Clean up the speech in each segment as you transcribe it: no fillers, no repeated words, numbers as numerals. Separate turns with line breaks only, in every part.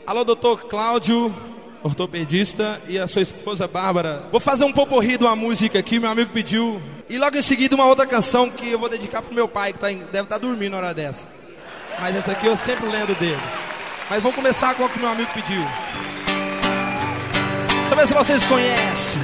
Alô, doutor Cláudio, ortopedista, e a sua esposa Bárbara. Vou fazer um poporri de uma música aqui, meu amigo pediu. E logo em seguida uma outra canção que eu vou dedicar pro meu pai, que deve estar dormindo na hora dessa. Mas essa aqui eu sempre lembro dele. Mas vamos começar com o que meu amigo pediu. Deixa eu ver se vocês conhecem.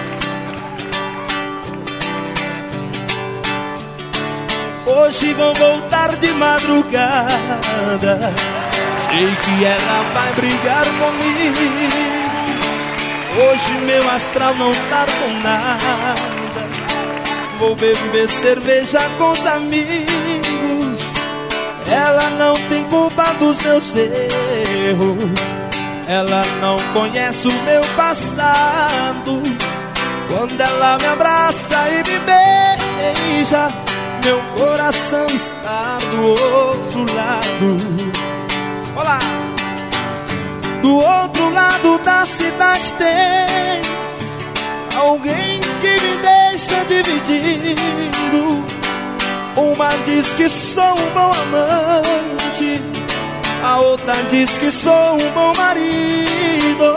Hoje vou voltar de madrugada. Sei que ela vai brigar comigo. Hoje meu astral não tá com nada. Vou beber cerveja com os amigos. Ela não tem culpa dos meus erros. Ela não conhece o meu passado. Quando ela me abraça e me beija, meu coração está do outro lado. Olá! Do outro lado da cidade tem alguém que me deixa dividido. Uma diz que sou um bom amante, a outra diz que sou um bom marido.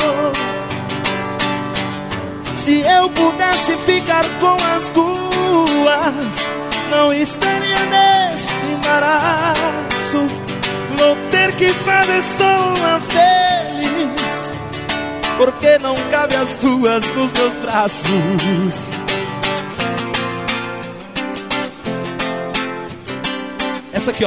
Se eu pudesse ficar com as duas, não estaria nesse embaraço. Vou ter que fazer só uma feliz, porque não cabe as duas nos meus braços.
Essa aqui, ó.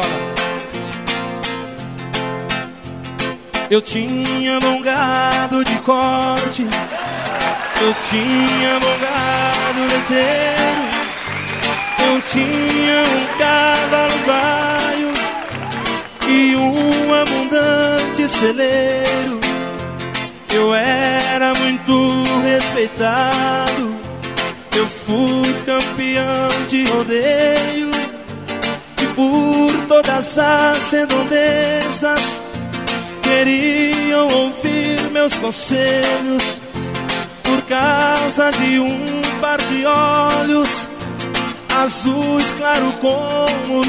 Eu tinha bom gado de corte, eu tinha bom gado leiteiro, eu tinha um cavalo baio e um abundante celeiro. Eu era muito respeitado, eu fui campeão de rodeio, e por todas as redondezas queriam ouvir meus conselhos. Por causa de um par de olhos azuis claro como o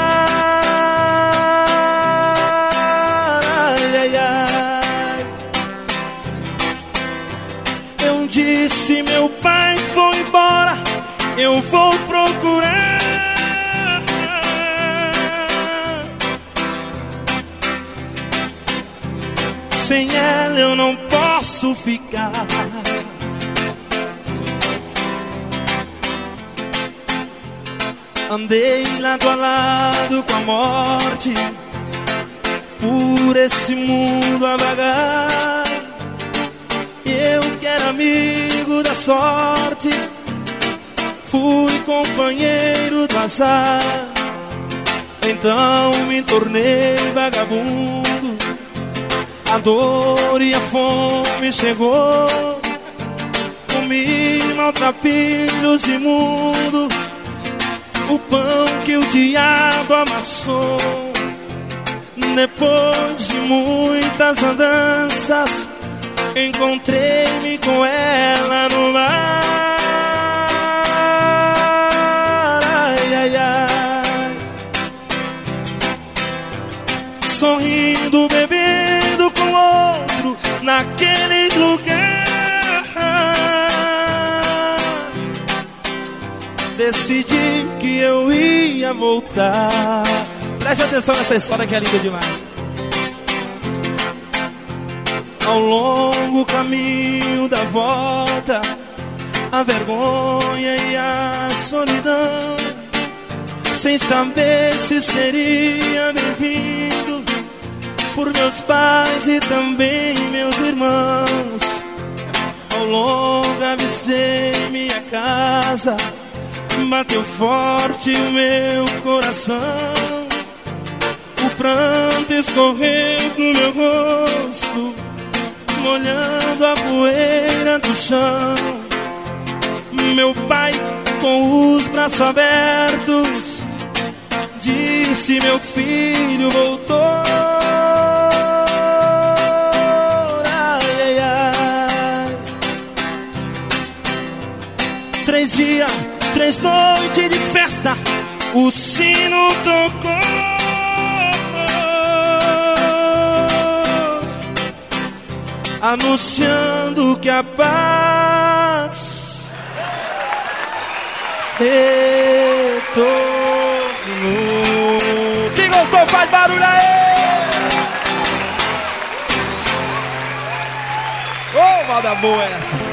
luar. Ai, ai, ai. Eu disse, meu pai foi embora, eu vou procurar. Sem ela eu não posso ficar. Andei lado a lado com a morte, por esse mundo a vagar. Eu que era amigo da sorte, fui companheiro do azar. Então me tornei vagabundo, a dor e a fome chegou. Comi maltrapilhos imundos, o pão que o diabo amassou. Depois de muitas andanças, encontrei-me com ela no mar. Ai, ai, ai. Sorrindo, bebendo com outro naquele lugar. Decidi que eu ia voltar.
Preste atenção nessa história que é linda demais.
Ao longo caminho da volta, a vergonha e a solidão, sem saber se seria bem-vindo por meus pais e também meus irmãos. Ao longo avisei minha casa, bateu forte o meu coração. O pranto escorreu no meu rosto, molhando a poeira do chão. Meu pai, com os braços abertos, disse: meu filho voltou. Ai, ai, ai. 3 dias, 3 noites de festa, o sino tocou. anunciando que a paz retornou. Quem gostou faz barulho aí!
Ô, moda boa essa!